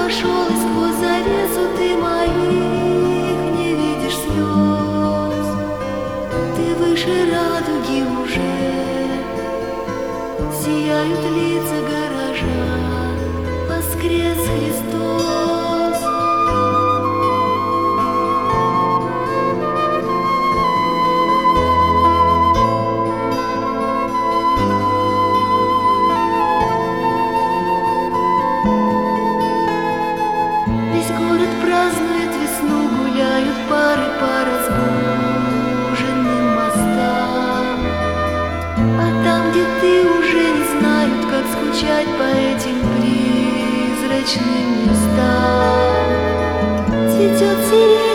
вошел, и сквозь завесу ты моих не видишь слез. Ты выше радуги уже, сияют лица горожан, воскрес Христос. Весь город празднует весну, гуляют пары по разбуженным мостам. А там, где ты, уже не знают, как скучать по этим призрачным местам. Цветет сирень.